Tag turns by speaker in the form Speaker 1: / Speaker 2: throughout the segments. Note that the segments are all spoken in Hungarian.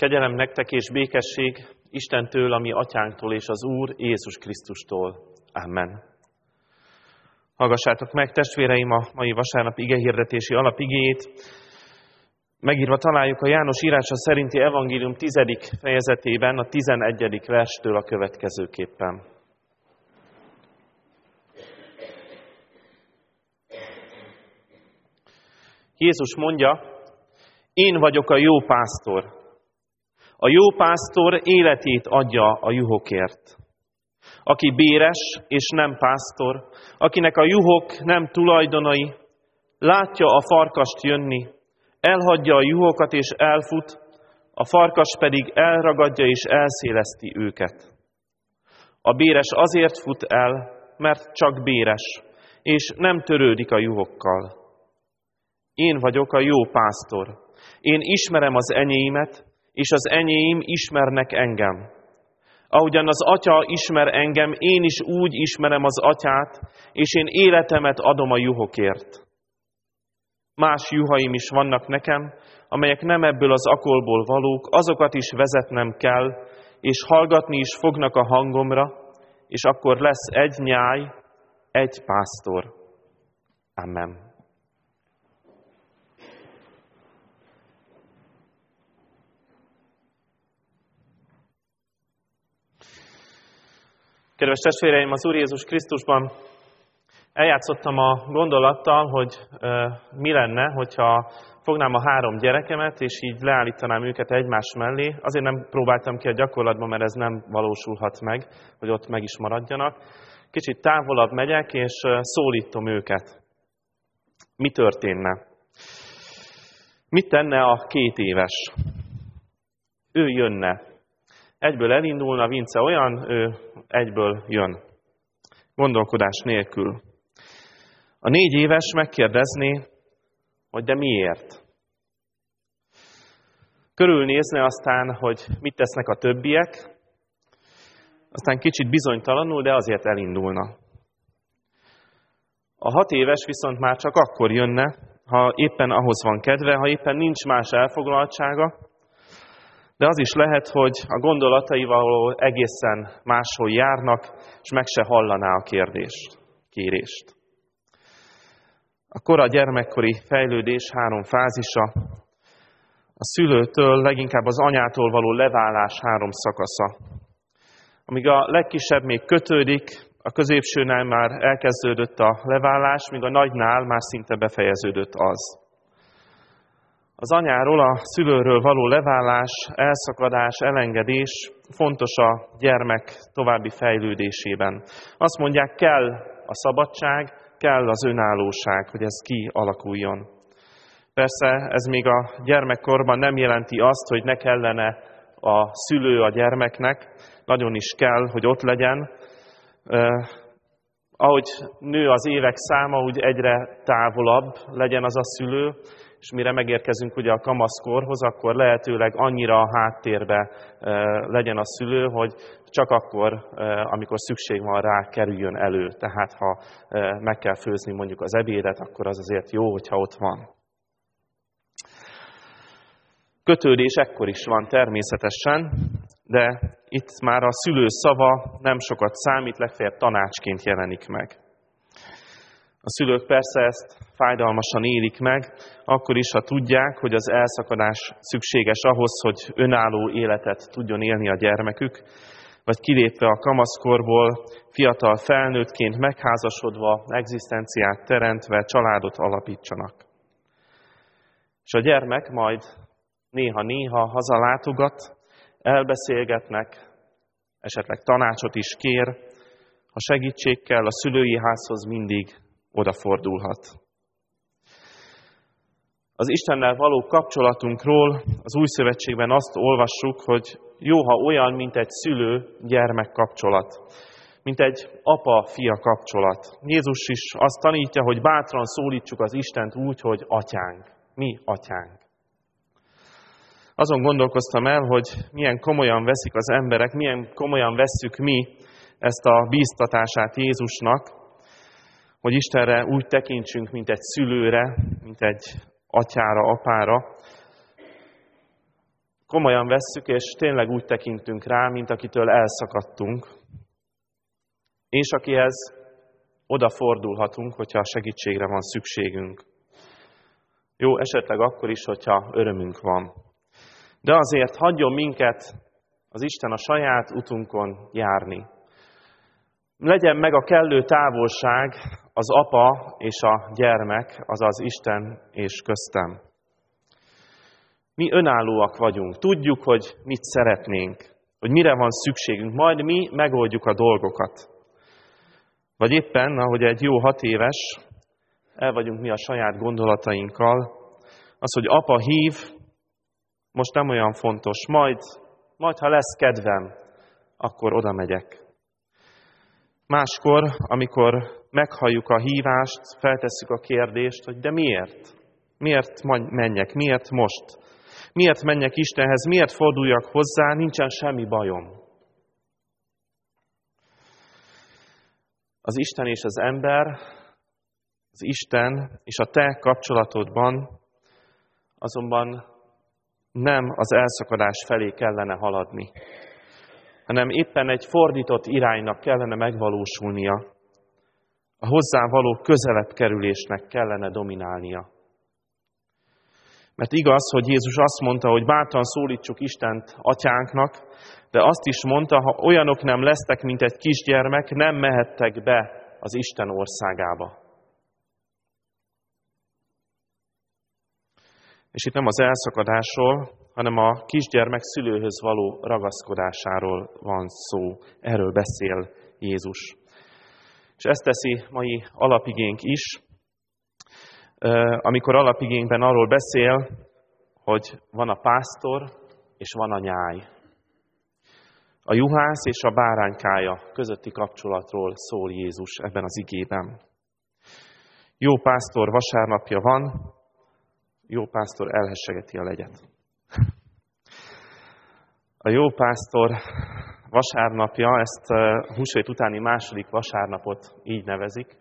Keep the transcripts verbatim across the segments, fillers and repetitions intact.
Speaker 1: Kegyelem nektek és békesség Istentől, a mi atyánktól és az Úr Jézus Krisztustól. Amen. Hallgassátok meg, testvéreim, a mai vasárnap igehirdetési alapigéjét. Megírva találjuk a János írása szerinti evangélium tizedik fejezetében, a tizenegyedik verstől a következőképpen. Jézus mondja, én vagyok a jó pásztor. A jó pásztor életét adja a juhokért. Aki béres és nem pásztor, akinek a juhok nem tulajdonai, látja a farkast jönni, elhagyja a juhokat és elfut, a farkas pedig elragadja és elszéleszti őket. A béres azért fut el, mert csak béres, és nem törődik a juhokkal. Én vagyok a jó pásztor. Én ismerem az enyéimet, és az enyém ismernek engem. Ahogyan az Atya ismer engem, én is úgy ismerem az Atyát, és én életemet adom a juhokért. Más juhaim is vannak nekem, amelyek nem ebből az akolból valók, azokat is vezetnem kell, és hallgatni is fognak a hangomra, és akkor lesz egy nyáj, egy pásztor. Amen. Kedves testvéreim, az Úr Jézus Krisztusban eljátszottam a gondolattal, hogy e, mi lenne, hogyha fognám a három gyerekemet, és így leállítanám őket egymás mellé. Azért nem próbáltam ki a gyakorlatban, mert ez nem valósulhat meg, hogy ott meg is maradjanak. Kicsit távolabb megyek, és szólítom őket. Mi történne? Mit tenne a két éves? Ő jönne. Egyből elindulna, Vince olyan, ő egyből jön. Gondolkodás nélkül. A négy éves megkérdezné, hogy de miért? Körülnézne aztán, hogy mit tesznek a többiek, aztán kicsit bizonytalanul, de azért elindulna. A hat éves viszont már csak akkor jönne, ha éppen ahhoz van kedve, ha éppen nincs más elfoglaltsága, de az is lehet, hogy a gondolataival egészen máshol járnak, és meg se hallaná a kérdést, kérést. A kora gyermekkori fejlődés három fázisa, a szülőtől, leginkább az anyától való leválás három szakasza. Amíg a legkisebb még kötődik, a középsőnál már elkezdődött a leválás, míg a nagynál már szinte befejeződött az. Az anyáról, a szülőről való leválás, elszakadás, elengedés fontos a gyermek további fejlődésében. Azt mondják, kell a szabadság, kell az önállóság, hogy ez kialakuljon. Persze ez még a gyermekkorban nem jelenti azt, hogy ne kellene a szülő a gyermeknek, nagyon is kell, hogy ott legyen. Eh, ahogy nő az évek száma, úgy egyre távolabb legyen az a szülő, és mire megérkezünk ugye a kamaszkorhoz, akkor lehetőleg annyira a háttérbe legyen a szülő, hogy csak akkor, amikor szükség van rá, kerüljön elő. Tehát ha meg kell főzni mondjuk az ebédet, akkor az azért jó, hogyha ott van. Kötődés ekkor is van természetesen, de itt már a szülő szava nem sokat számít, legfeljebb tanácsként jelenik meg. A szülők persze ezt fájdalmasan élik meg, akkor is, ha tudják, hogy az elszakadás szükséges ahhoz, hogy önálló életet tudjon élni a gyermekük, vagy kilépve a kamaszkorból, fiatal felnőttként megházasodva, egzisztenciát teremtve, családot alapítsanak. És a gyermek majd néha-néha hazalátogat, elbeszélgetnek, esetleg tanácsot is kér, ha segítség kell, a szülői házhoz mindig odafordulhat. Az Istennel való kapcsolatunkról az Új Szövetségben azt olvassuk, hogy jó, ha olyan, mint egy szülő-gyermek kapcsolat, mint egy apa-fia kapcsolat. Jézus is azt tanítja, hogy bátran szólítsuk az Istent úgy, hogy atyánk. Mi atyánk. Azon gondolkoztam el, hogy milyen komolyan veszik az emberek, milyen komolyan vesszük mi ezt a bíztatását Jézusnak, hogy Istenre úgy tekintsünk, mint egy szülőre, mint egy atyára, apára. komolyan vesszük, és tényleg úgy tekintünk rá, mint akitől elszakadtunk, és akihez odafordulhatunk, hogyha segítségre van szükségünk. Jó, esetleg akkor is, hogyha örömünk van. De azért hagyjon minket az Isten a saját utunkon járni. Legyen meg a kellő távolság az apa és a gyermek, azaz Isten és köztem. Mi önállóak vagyunk, tudjuk, hogy mit szeretnénk, hogy mire van szükségünk, majd mi megoldjuk a dolgokat. Vagy éppen, ahogy egy jó hat éves, el vagyunk mi a saját gondolatainkkal, az, hogy apa hív, most nem olyan fontos, majd, majd ha lesz kedvem, akkor oda megyek. Máskor, amikor meghalljuk a hívást, feltesszük a kérdést, hogy de miért? Miért menjek? Miért most? Miért menjek Istenhez? Miért forduljak hozzá? Nincsen semmi bajom. Az Isten és az ember, az Isten és a te kapcsolatodban azonban nem az elszakadás felé kellene haladni, hanem éppen egy fordított iránynak kellene megvalósulnia. A hozzá való közelebb kerülésnek kellene dominálnia. Mert igaz, hogy Jézus azt mondta, hogy bátran szólítsuk Istent atyánknak, de azt is mondta, ha olyanok nem lesztek, mint egy kisgyermek, nem mehettek be az Isten országába. És itt nem az elszakadásról, hanem a kisgyermek szülőhöz való ragaszkodásáról van szó. Erről beszél Jézus. És ezt teszi mai alapigénk is, amikor alapigénkben arról beszél, hogy van a pásztor és van a nyáj. A juhász és a báránykája közötti kapcsolatról szól Jézus ebben az igében. Jó pásztor vasárnapja van, jó pásztor elhessegeti a legyet. A jó pásztor vasárnapja, ezt a húsvét utáni második vasárnapot így nevezik.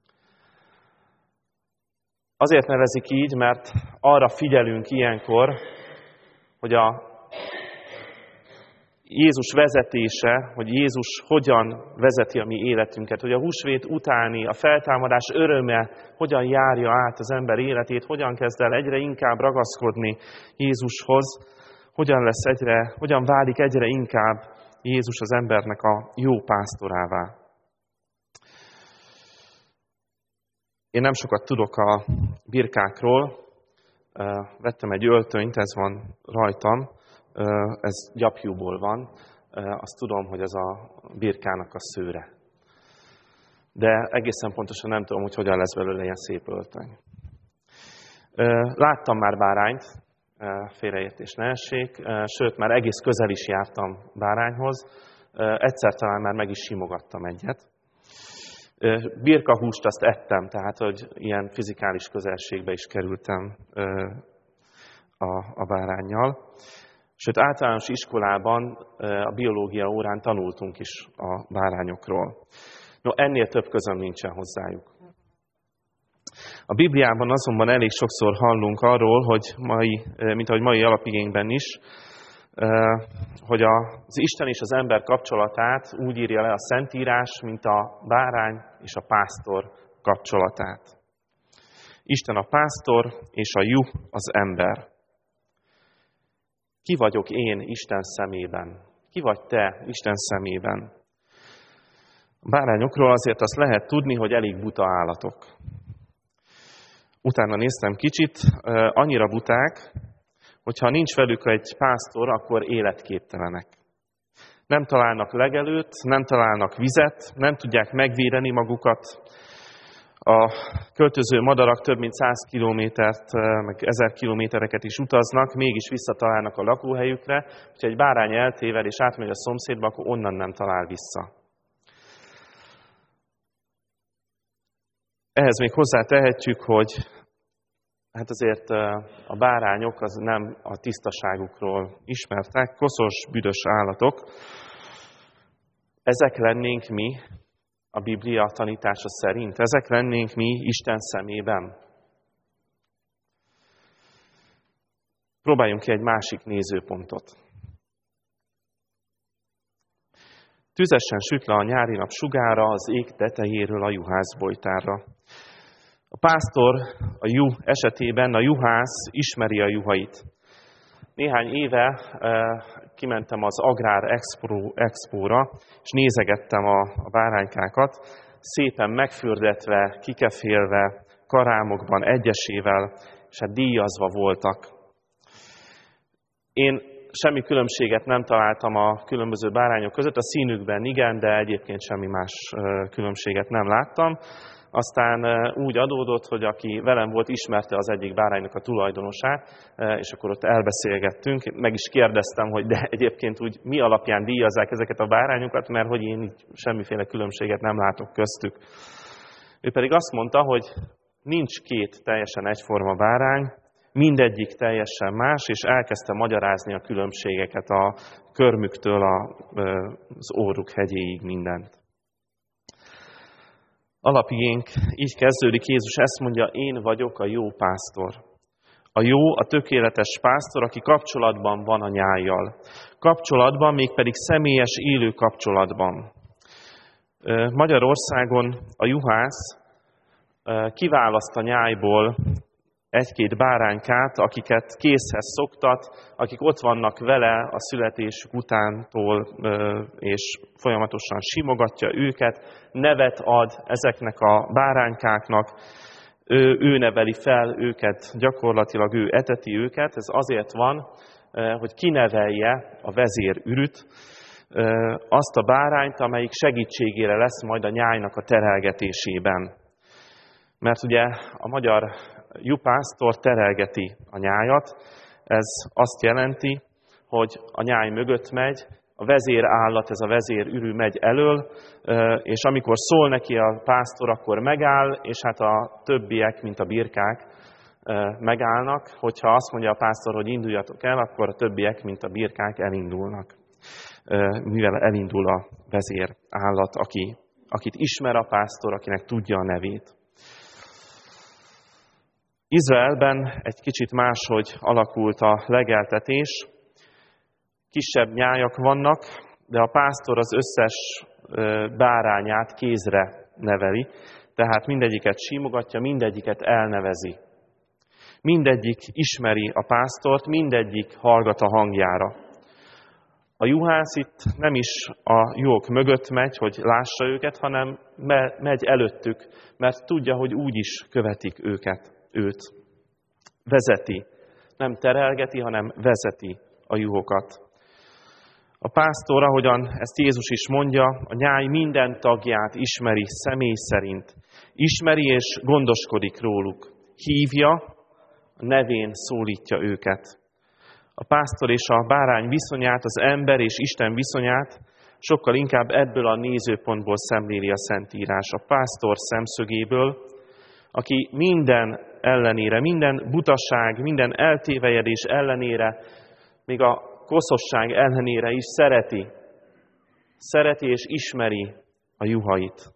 Speaker 1: Azért nevezik így, mert arra figyelünk ilyenkor, hogy a Jézus vezetése, hogy Jézus hogyan vezeti a mi életünket, hogy a húsvét utáni, a feltámadás öröme hogyan járja át az ember életét, hogyan kezd el egyre inkább ragaszkodni Jézushoz, hogyan lesz egyre, hogyan válik egyre inkább Jézus az embernek a jó pásztorává. Én nem sokat tudok a birkákról, vettem egy öltönyt, ez van rajtam, ez gyapjúból van, azt tudom, hogy ez a birkának a szőre. De egészen pontosan nem tudom, hogy hogyan lesz belőle ilyen szép öltöny. Láttam már bárányt, félreértés ne essék, sőt, már egész közel is jártam bárányhoz, egyszer talán már meg is simogattam egyet. Birkahúst azt ettem, tehát, hogy ilyen fizikális közelségbe is kerültem a, a báránnyal. Sőt, általános iskolában a biológia órán tanultunk is a bárányokról. No, ennél több közöm nincsen hozzájuk. A Bibliában azonban elég sokszor hallunk arról, hogy mai, mint ahogy mai alapigényben is, hogy az Isten és az ember kapcsolatát úgy írja le a Szentírás, mint a bárány és a pásztor kapcsolatát. Isten a pásztor, és a juh az ember. Ki vagyok én Isten szemében? Ki vagy te Isten szemében? A bárányokról azért azt lehet tudni, hogy elég buta állatok. Utána néztem kicsit, annyira buták, hogyha nincs velük egy pásztor, akkor életképtelenek. Nem találnak legelőt, nem találnak vizet, nem tudják megvédeni magukat. A költöző madarak több mint száz kilométert, meg ezer kilométereket is utaznak, mégis visszatalálnak a lakóhelyükre. Ha egy bárány eltéved és átmegy a szomszédba, akkor onnan nem talál vissza. Ehhez még hozzátehetjük, hogy hát azért a bárányok az nem a tisztaságukról ismertek, koszos, büdös állatok. Ezek lennénk mi a Biblia tanítása szerint? Ezek lennénk mi Isten szemében? Próbáljunk ki egy másik nézőpontot. Tüzesen süt le a nyári nap sugára az ég tetejéről a juhászbojtárra. A pásztor a juh esetében a juhász ismeri a juhait. Néhány éve eh, kimentem az Agrár Expo, Expóra, és nézegettem a, a báránykákat, szépen megfürdetve, kikefélve, karámokban, egyesével, és hát díjazva voltak. Én semmi különbséget nem találtam a különböző bárányok között, a színükben igen, de egyébként semmi más különbséget nem láttam. Aztán úgy adódott, hogy aki velem volt, ismerte az egyik báránynak a tulajdonosát, és akkor ott elbeszélgettünk. Meg is kérdeztem, hogy de egyébként úgy mi alapján díjazzák ezeket a bárányokat, mert hogy én így semmiféle különbséget nem látok köztük. Ő pedig azt mondta, hogy nincs két teljesen egyforma bárány, mindegyik teljesen más, és elkezdte magyarázni a különbségeket a körmüktől az óruk hegyéig mindent. Alapigénk így kezdődik, Jézus ezt mondja, én vagyok a jó pásztor. A jó, a tökéletes pásztor, aki kapcsolatban van a nyájjal. Kapcsolatban, mégpedig személyes, élő kapcsolatban. Magyarországon a juhász kiválaszt a nyájból egy-két báránykát, akiket kézhez szoktat, akik ott vannak vele a születésük utántól, és folyamatosan simogatja őket, nevet ad ezeknek a báránykáknak, ő, ő neveli fel őket, gyakorlatilag ő eteti őket. Ez azért van, hogy kinevelje a vezérürüt, azt a bárányt, amelyik segítségére lesz majd a nyájnak a terelgetésében. Mert ugye a magyar juhásztor terelgeti a nyájat, ez azt jelenti, hogy a nyáj mögött megy, a vezérállat, ez a vezérürű megy elől, és amikor szól neki a pásztor, akkor megáll, és hát a többiek, mint a birkák, megállnak. Hogyha azt mondja a pásztor, hogy induljatok el, akkor a többiek, mint a birkák elindulnak. Mivel elindul a vezérállat, aki, akit ismer a pásztor, akinek tudja a nevét. Izraelben egy kicsit máshogy alakult a legeltetés. Kisebb nyájak vannak, de a pásztor az összes bárányát kézre neveli, tehát mindegyiket simogatja, mindegyiket elnevezi. Mindegyik ismeri a pásztort, mindegyik hallgat a hangjára. A juhász itt nem is a juhok mögött megy, hogy lássa őket, hanem megy előttük, mert tudja, hogy úgy is követik őket. Őt vezeti. Nem terelgeti, hanem vezeti a juhokat. A pásztor, ahogyan ezt Jézus is mondja, a nyáj minden tagját ismeri személy szerint. Ismeri és gondoskodik róluk. Hívja, a nevén szólítja őket. A pásztor és a bárány viszonyát, az ember és Isten viszonyát sokkal inkább ebből a nézőpontból szemléli a Szentírás. A pásztor szemszögéből, aki minden ellenére, minden butaság, minden eltévejedés ellenére, még a koszosság ellenére is szereti. Szereti és ismeri a juhait.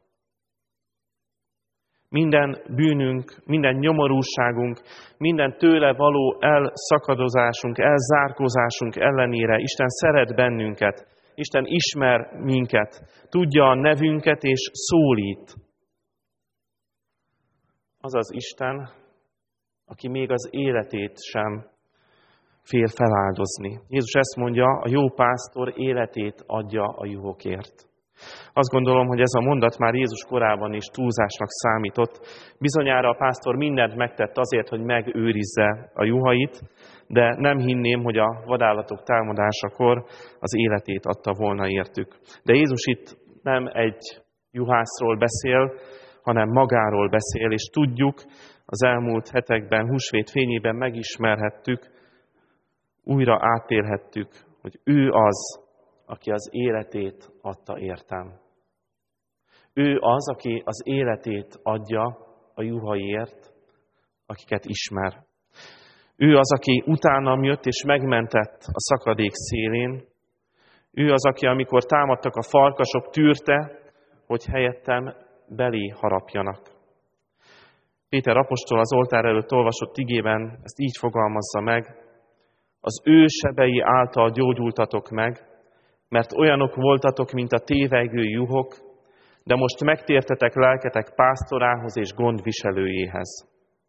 Speaker 1: Minden bűnünk, minden nyomorúságunk, minden tőle való elszakadozásunk, elzárkózásunk ellenére Isten szeret bennünket. Isten ismer minket, tudja a nevünket és szólít. Az az Isten, aki még az életét sem fél feláldozni. Jézus ezt mondja, a jó pásztor életét adja a juhokért. Azt gondolom, hogy ez a mondat már Jézus korában is túlzásnak számított. Bizonyára a pásztor mindent megtett azért, hogy megőrizze a juhait, de nem hinném, hogy a vadállatok támadásakor az életét adta volna értük. De Jézus itt nem egy juhászról beszél, hanem magáról beszél, és tudjuk, az elmúlt hetekben, húsvét fényében megismerhettük, újra átélhettük, hogy ő az, aki az életét adta értem. Ő az, aki az életét adja a juhaiért, akiket ismer. Ő az, aki utánam jött és megmentett a szakadék szélén. Ő az, aki amikor támadtak a farkasok, tűrte, hogy helyettem belé harapjanak. Péter apostol az oltár előtt olvasott igében ezt így fogalmazza meg, Az ő sebei által gyógyultatok meg, mert olyanok voltatok, mint a tévegő juhok, de most megtértetek lelketek pásztorához és gondviselőjéhez.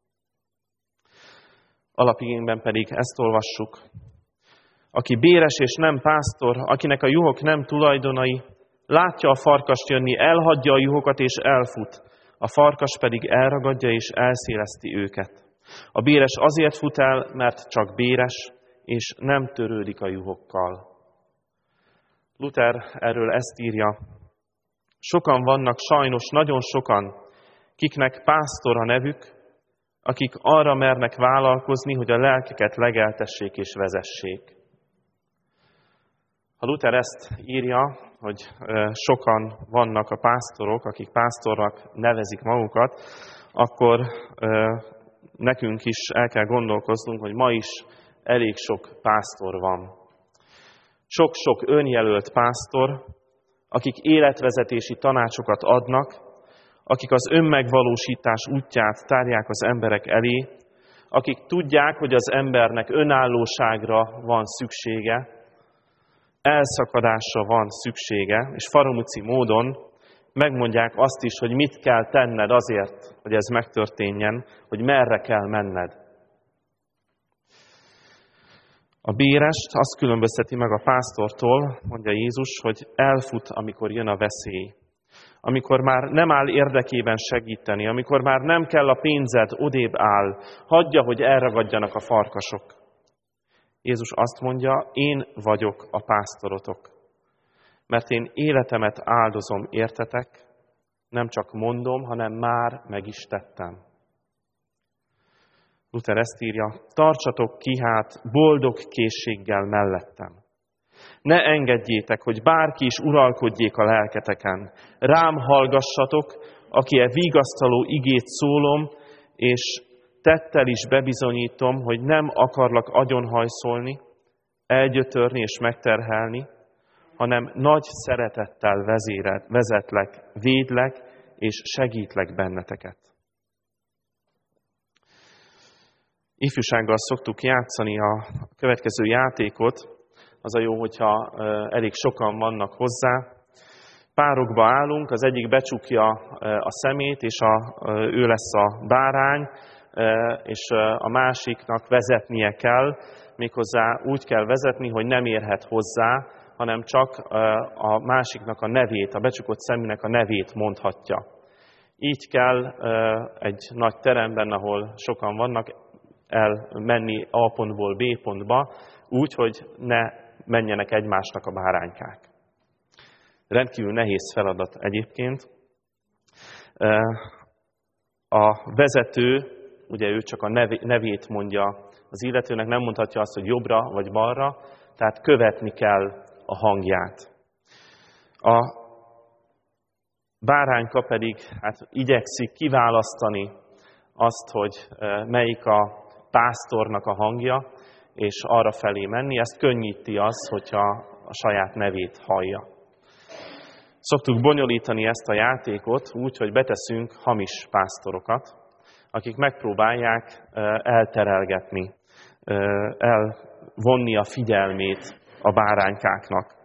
Speaker 1: Alapigényben pedig ezt olvassuk. Aki béres és nem pásztor, akinek a juhok nem tulajdonai, látja a farkast jönni, elhagyja a juhokat és elfut, a farkas pedig elragadja és elszéleszti őket. A béres azért fut el, mert csak béres, és nem törődik a juhokkal. Luther erről ezt írja. Sokan vannak, sajnos nagyon sokan, kiknek pásztor a nevük, akik arra mernek vállalkozni, hogy a lelkeket legeltessék és vezessék. Ha Luther ezt írja, hogy sokan vannak a pásztorok, akik pásztornak nevezik magukat, akkor nekünk is el kell gondolkoznunk, hogy ma is elég sok pásztor van. Sok-sok önjelölt pásztor, akik életvezetési tanácsokat adnak, akik az önmegvalósítás útját tárják az emberek elé, akik tudják, hogy az embernek önállóságra van szüksége, elszakadásra van szüksége, és faramúci módon megmondják azt is, hogy mit kell tenned azért, hogy ez megtörténjen, hogy merre kell menned. A bérest azt különbözteti meg a pásztortól, mondja Jézus, hogy elfut, amikor jön a veszély. Amikor már nem áll érdekében segíteni, amikor már nem kell a pénzed, odébb áll, hagyja, hogy elragadjanak a farkasok. Jézus azt mondja, én vagyok a pásztorotok, mert én életemet áldozom értetek, nem csak mondom, hanem már meg is tettem. Luther ezt írja, tartsatok ki hát boldog készséggel mellettem. Ne engedjétek, hogy bárki is uralkodjék a lelketeken. Rám hallgassatok, aki e vigasztaló igét szólom, és tettel is bebizonyítom, hogy nem akarlak agyonhajszolni, elgyötörni és megterhelni, hanem nagy szeretettel vezéred, vezetlek, védlek és segítlek benneteket. Ifjúsággal szoktuk játszani a következő játékot. Az a jó, hogyha elég sokan vannak hozzá. Párokba állunk, az egyik becsukja a szemét, és a, ő lesz a bárány, és a másiknak vezetnie kell, méghozzá úgy kell vezetni, hogy nem érhet hozzá, hanem csak a másiknak a nevét, a becsukott szemének a nevét mondhatja. Így kell egy nagy teremben, ahol sokan vannak, elmenni A pontból B pontba, úgy, hogy ne menjenek egymásnak a báránykák. Rendkívül nehéz feladat egyébként. A vezető, ugye ő csak a nevét mondja az illetőnek, nem mondhatja azt, hogy jobbra vagy balra, tehát követni kell a hangját. A bárányka pedig hát igyekszik kiválasztani azt, hogy melyik a pásztornak a hangja, és arra felé menni. Ezt könnyíti az, hogyha a saját nevét hallja. Szoktuk bonyolítani ezt a játékot úgy, hogy beteszünk hamis pásztorokat, akik megpróbálják elterelgetni, elvonni a figyelmét a báránykáknak.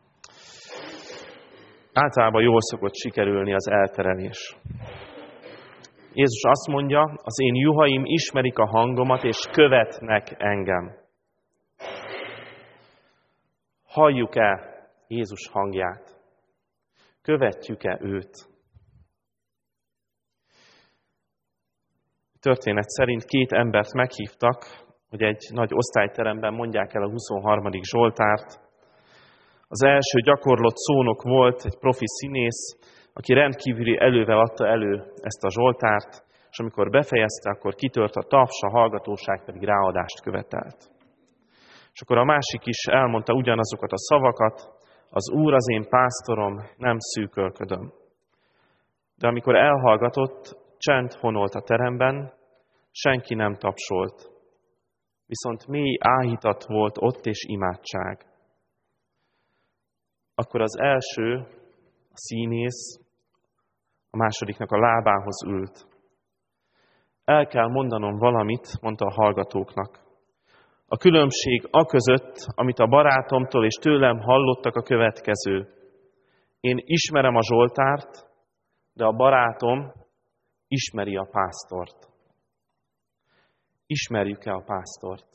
Speaker 1: Általában jól szokott sikerülni az elterelés. Jézus azt mondja, az én juhaim ismerik a hangomat, és követnek engem. Halljuk-e Jézus hangját? Követjük-e őt? Történet szerint két embert meghívtak, hogy egy nagy osztályteremben mondják el a huszonharmadik Zsoltárt. Az első gyakorlott szónok volt egy profi színész, aki rendkívüli elővel adta elő ezt a Zsoltárt, és amikor befejezte, akkor kitört a taps, a hallgatóság pedig ráadást követelt. És akkor a másik is elmondta ugyanazokat a szavakat, az Úr az én pásztorom, nem szűkölködöm. De amikor elhallgatott, csend honolt a teremben, senki nem tapsolt. Viszont mély áhítat volt ott és imádság. Akkor az első, a színész, a másodiknak a lábához ült. El kell mondanom valamit, mondta a hallgatóknak. A különbség a között, amit a barátomtól és tőlem hallottak, a következő. Én ismerem a Zsoltárt, de a barátom ismeri a pásztort. Ismerjük-e a pásztort?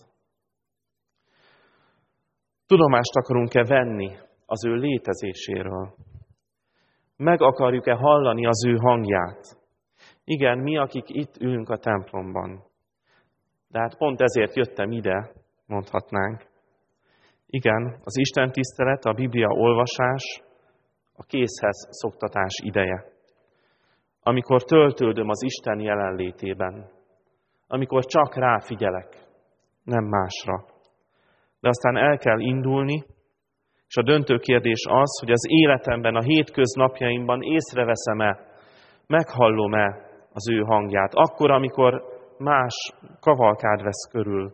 Speaker 1: Tudomást akarunk-e venni az ő létezéséről? Meg akarjuk-e hallani az ő hangját? Igen, mi, akik itt ülünk a templomban. De hát pont ezért jöttem ide, mondhatnánk. Igen, az Isten tisztelet, a Biblia olvasás, a kézhez szoktatás ideje. Amikor töltődöm az Isten jelenlétében. Amikor csak ráfigyelek, nem másra. De aztán el kell indulni, és a döntő kérdés az, hogy az életemben, a hétköznapjaimban észreveszem-e, meghallom-e az ő hangját, akkor, amikor más kavalkád vesz körül.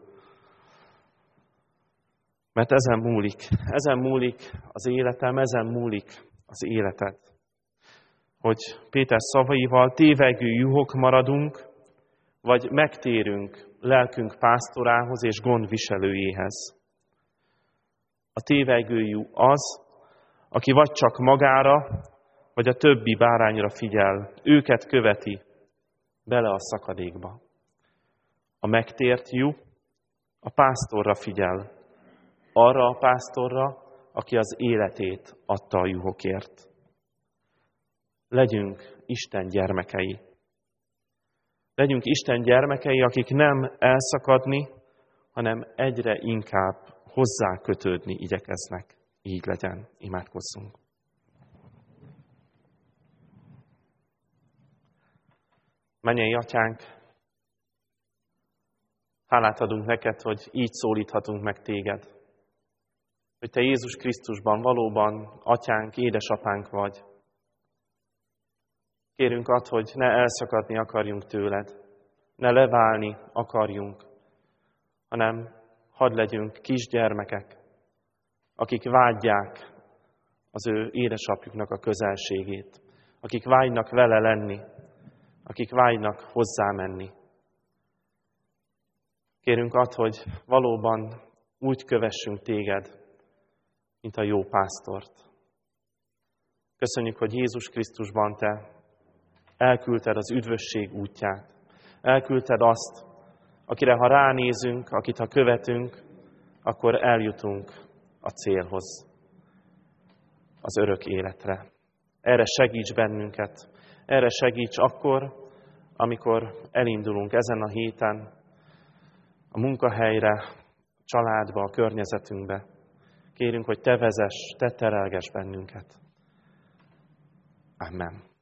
Speaker 1: Mert ezen múlik, ezen múlik az életem, ezen múlik az életed. Hogy Péter szavaival tévegő juhok maradunk, vagy megtérünk lelkünk pásztorához és gondviselőjéhez. A tévegő juh az, aki vagy csak magára, vagy a többi bárányra figyel, őket követi bele a szakadékba. A megtért juh a pásztorra figyel, arra a pásztorra, aki az életét adta a juhokért. Legyünk Isten gyermekei. Legyünk Isten gyermekei, akik nem elszakadni, hanem egyre inkább hozzá kötődni igyekeznek. Így legyen. Imádkozzunk. Mennyei Atyánk, hálát adunk neked, hogy így szólíthatunk meg téged. Hogy te Jézus Krisztusban valóban Atyánk, édesapánk vagy. Kérünk add, hogy ne elszakadni akarjunk tőled, ne leválni akarjunk, hanem hadd legyünk kisgyermekek, akik vágyják az ő édesapjuknak a közelségét, akik vágynak vele lenni, akik vágynak hozzá menni. Kérünk add, hogy valóban úgy kövessünk téged, mint a jó pásztort. Köszönjük, hogy Jézus Krisztusban te elküldted az üdvösség útját. Elküldted azt, akire ha ránézünk, akit ha követünk, akkor eljutunk a célhoz, az örök életre. Erre segíts bennünket, erre segíts akkor, amikor elindulunk ezen a héten a munkahelyre, a családba, a környezetünkbe. Kérünk, hogy te vezess, te terelgess bennünket. Amen.